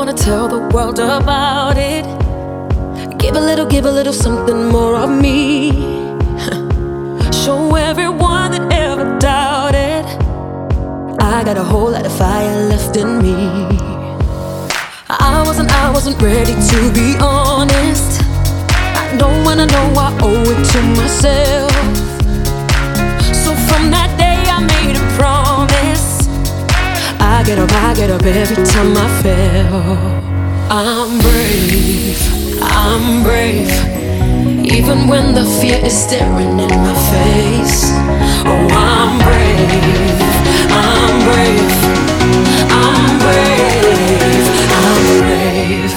wanna tell the world about it. Give a little something more of me. Show everyone that ever doubted I got a whole lot of fire left in me. I wasn't ready to be honest. I know I owe it to myself. So from that day I made a promise. I get up every time I fail. I'm brave, even when the fear is staring in my face. Oh, I'm brave, I'm brave, I'm brave, I'm brave.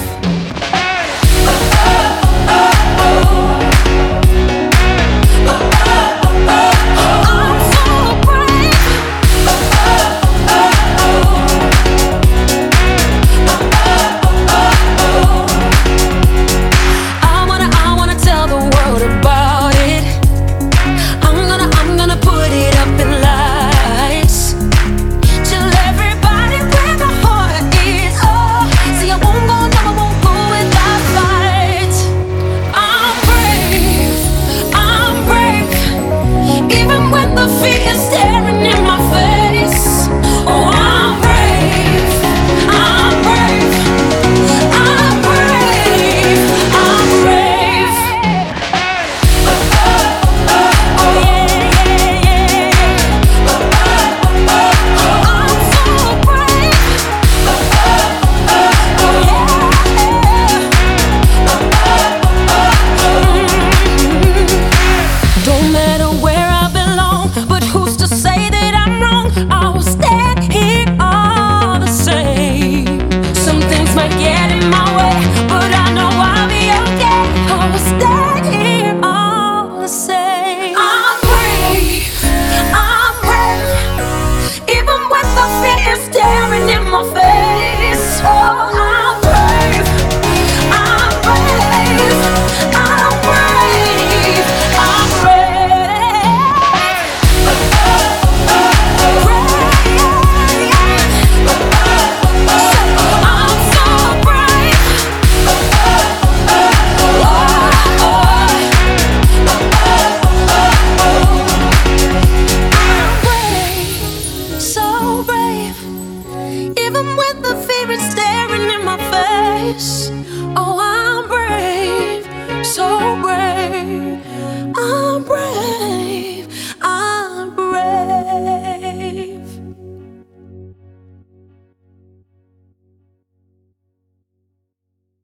Even with the fear is staring in my face. Oh, I'm brave, so brave, I'm brave.